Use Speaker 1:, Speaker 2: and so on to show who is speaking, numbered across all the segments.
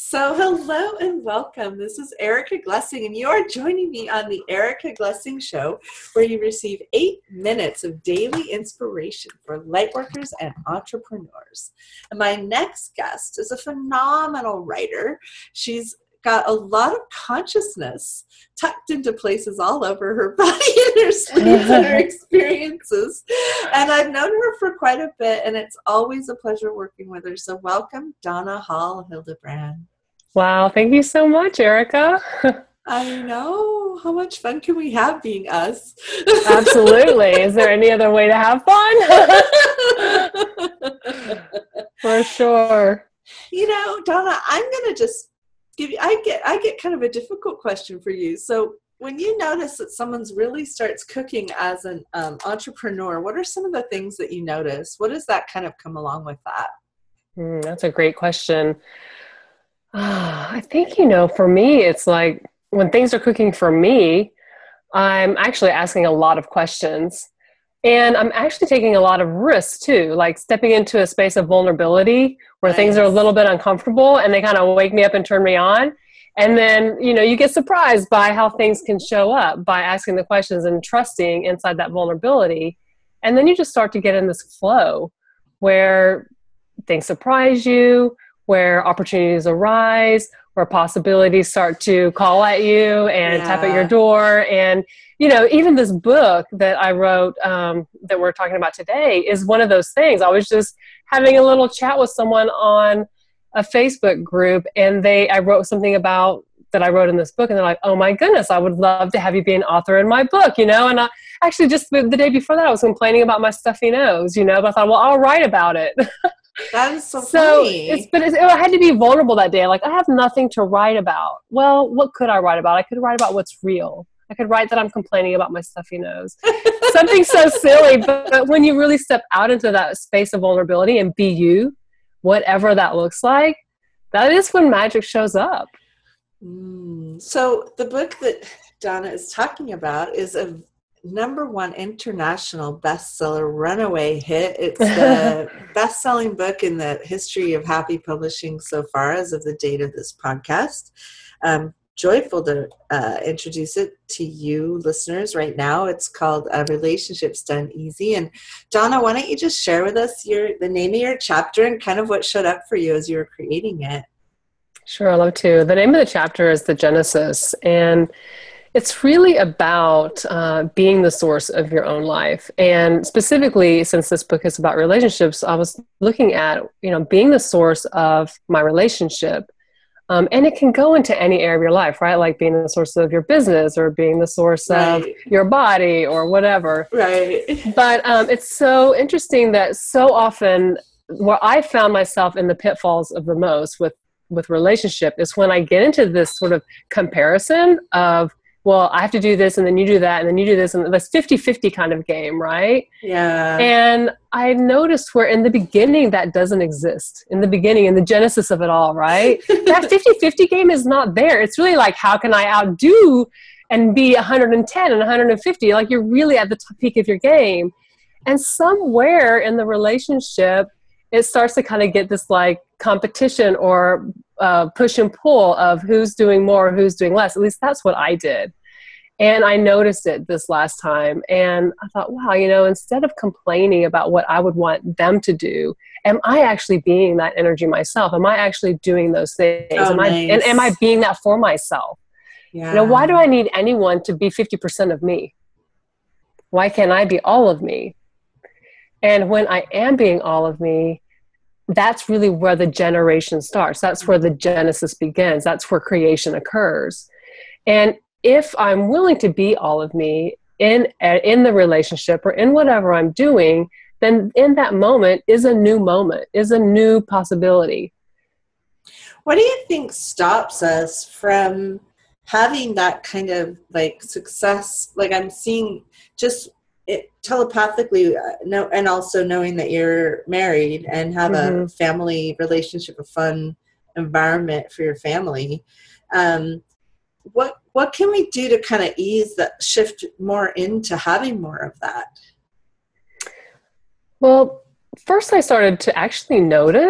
Speaker 1: So, hello and welcome. This is Erica Glessing, and you are joining me on the Erica Glessing Show, where you receive 8 minutes of daily inspiration for lightworkers and entrepreneurs. And my next guest is a phenomenal writer. She's got a lot of consciousness tucked into places all over her body and her sleeves and her experiences. And I've known her for quite a bit, and it's always a pleasure working with her. So welcome, Donna Hall Hildebrand.
Speaker 2: Wow, thank you so much, Erica.
Speaker 1: I know. How much fun can we have being us?
Speaker 2: Absolutely. Is there any other way to have fun? For sure.
Speaker 1: You know, Donna, I'm going to just give you, I get kind of a difficult question for you. So when you notice that someone's really starts cooking as an entrepreneur, what are some of the things that you notice? What does that kind of come along with that?
Speaker 2: That's a great question. I think, for me, it's like when things are cooking for me, I'm actually asking a lot of questions. And I'm actually taking a lot of risks too, like stepping into a space of vulnerability where things are a little bit uncomfortable and they kind of wake me up and turn me on. And then, you get surprised by how things can show up by asking the questions and trusting inside that vulnerability. And then you just start to get in this flow where things surprise you, where opportunities arise, where possibilities start to call at you and tap at your door. And, even this book that I wrote that we're talking about today is one of those things. I was just having a little chat with someone on a Facebook group, and I wrote something about that I wrote in this book, and they're like, oh my goodness, I would love to have you be an author in my book, and I actually just the day before that I was complaining about my stuffy nose, but I thought, well, I'll write about it.
Speaker 1: That is so funny.
Speaker 2: I had to be vulnerable that day. Like, I have nothing to write about. Well, what could I write about? I could write about what's real. I could write that I'm complaining about my stuffy nose. Something so silly, but when you really step out into that space of vulnerability and be you, whatever that looks like, that is when magic shows up.
Speaker 1: So the book that Donna is talking about is a #1 international bestseller, runaway hit. It's the best-selling book in the history of Happy Publishing so far as of the date of this podcast. Joyful to introduce it to you listeners right now. It's called Relationships Done Easy. And Donna, why don't you just share with us the name of your chapter and kind of what showed up for you as you were creating it?
Speaker 2: Sure, I'd love to. The name of the chapter is The Genesis, and it's really about being the source of your own life. And specifically, since this book is about relationships, I was looking at, being the source of my relationship. And it can go into any area of your life, right? Like being the source of your business or being the source of your body or whatever.
Speaker 1: Right.
Speaker 2: But it's so interesting that so often where I found myself in the pitfalls of the most with relationship is when I get into this sort of comparison of, well, I have to do this and then you do that and then you do this, and this 50-50 kind of game, right?
Speaker 1: Yeah.
Speaker 2: And I noticed where in the beginning that doesn't exist. In the beginning, in the genesis of it all, right? That 50-50 game is not there. It's really like, how can I outdo and be 110 and 150? Like, you're really at the peak of your game. And somewhere in the relationship, it starts to kind of get this like competition or push and pull of who's doing more, who's doing less. At least that's what I did. And I noticed it this last time. And I thought, wow, instead of complaining about what I would want them to do, am I actually being that energy myself? Am I actually doing those things? Am I being that for myself?
Speaker 1: Yeah.
Speaker 2: Why do I need anyone to be 50% of me? Why can't I be all of me? And when I am being all of me, that's really where the generation starts. That's where the genesis begins. That's where creation occurs. And if I'm willing to be all of me in the relationship or in whatever I'm doing, then in that moment is a new possibility.
Speaker 1: What do you think stops us from having that kind of like success? Like, I'm seeing just it telepathically, and also knowing that you're married and have a family relationship, a fun environment for your family. What can we do to kind of ease that shift more into having more of that?
Speaker 2: Well, first I started to actually notice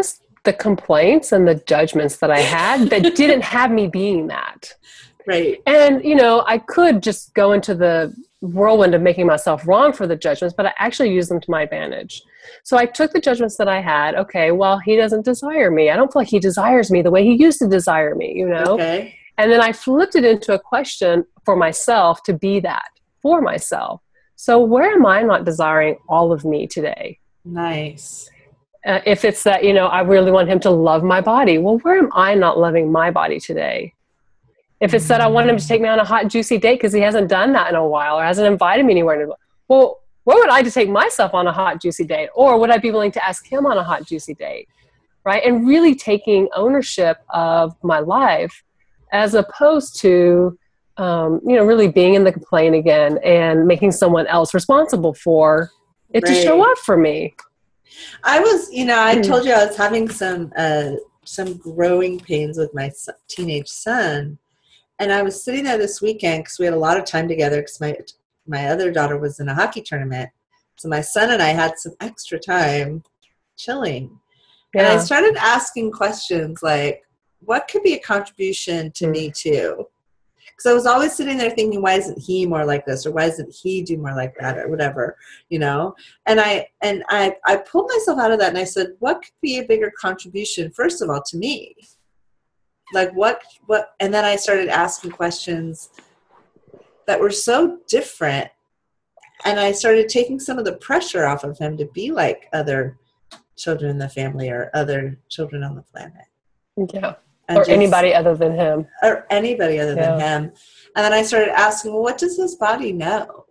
Speaker 2: the complaints and the judgments that I had that didn't have me being that.
Speaker 1: Right.
Speaker 2: And, I could just go into the whirlwind of making myself wrong for the judgments, but I actually used them to my advantage. So I took the judgments that I had. Okay, well, he doesn't desire me. I don't feel like he desires me the way he used to desire me,
Speaker 1: Okay.
Speaker 2: And then I flipped it into a question for myself to be that for myself. So where am I not desiring all of me today?
Speaker 1: Nice.
Speaker 2: If it's that, I really want him to love my body. Well, where am I not loving my body today? If it's that I want him to take me on a hot, juicy date because he hasn't done that in a while or hasn't invited me anywhere. Well, where would I to take myself on a hot, juicy date? Or would I be willing to ask him on a hot, juicy date? Right? And really taking ownership of my life as opposed to, really being in the complaint again and making someone else responsible for it to show up for me.
Speaker 1: I was, I told you I was having some growing pains with my teenage son. And I was sitting there this weekend because we had a lot of time together because my other daughter was in a hockey tournament. So my son and I had some extra time chilling. Yeah. And I started asking questions like, what could be a contribution to me too? Because I was always sitting there thinking, why isn't he more like this? Or why doesn't he do more like that? Or whatever, And I pulled myself out of that and I said, what could be a bigger contribution, first of all, to me? Like what, and then I started asking questions that were so different. And I started taking some of the pressure off of him to be like other children in the family or other children on the planet.
Speaker 2: Yeah. Or anybody other than him.
Speaker 1: Or anybody other than him. And then I started asking, well, what does his body know?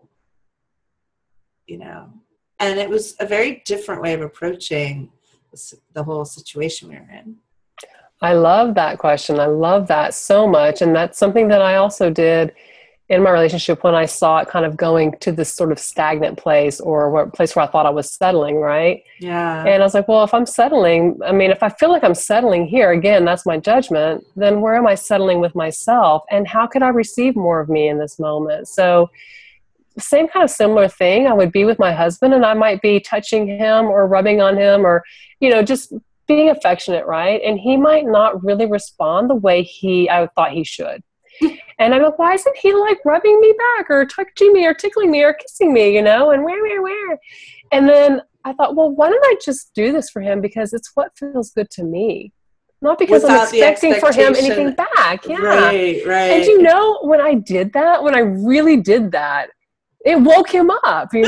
Speaker 1: And it was a very different way of approaching the whole situation we were in.
Speaker 2: I love that question. I love that so much. And that's something that I also did in my relationship when I saw it kind of going to this sort of stagnant place or a place where I thought I was settling, right?
Speaker 1: Yeah.
Speaker 2: And I was like, well, if I'm settling, if I feel like I'm settling here, again, that's my judgment, then where am I settling with myself? And how could I receive more of me in this moment? So same kind of similar thing. I would be with my husband and I might be touching him or rubbing on him or, just being affectionate, right? And he might not really respond the way I thought he should. And I'm like, why isn't he like rubbing me back or touching me or tickling me or kissing me, and where? And then I thought, well, why don't I just do this for him because it's what feels good to me. Not because I'm expecting for him anything back. Yeah.
Speaker 1: Right.
Speaker 2: And when I did that, when I really did that, it woke him up, because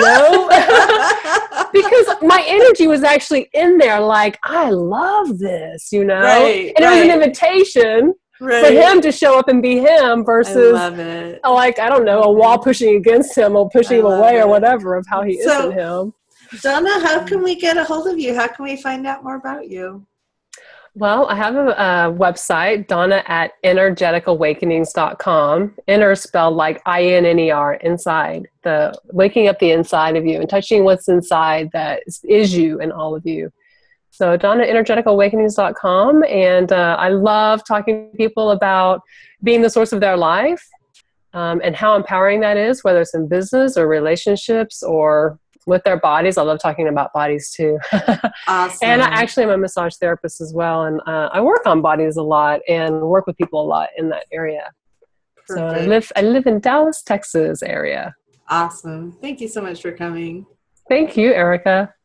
Speaker 2: my energy was actually in there like, I love this,
Speaker 1: Right,
Speaker 2: and it was an invitation for him to show up and be him versus like, I don't know, a wall pushing against him or pushing him away or whatever of how he isn't him.
Speaker 1: Donna, how can we get a hold of you? How can we find out more about you?
Speaker 2: Well, I have a website, Donna at energeticawakenings.com. Inner spelled like INNER, inside. The waking up the inside of you and touching what's inside that is you and all of you. So Donna at energeticawakenings.com. And I love talking to people about being the source of their life and how empowering that is, whether it's in business or relationships or with their bodies. I love talking about bodies too.
Speaker 1: Awesome.
Speaker 2: And I actually am a massage therapist as well. And I work on bodies a lot and work with people a lot in that area. Perfect. So I live in Dallas, Texas area.
Speaker 1: Awesome. Thank you so much for coming.
Speaker 2: Thank you, Erica.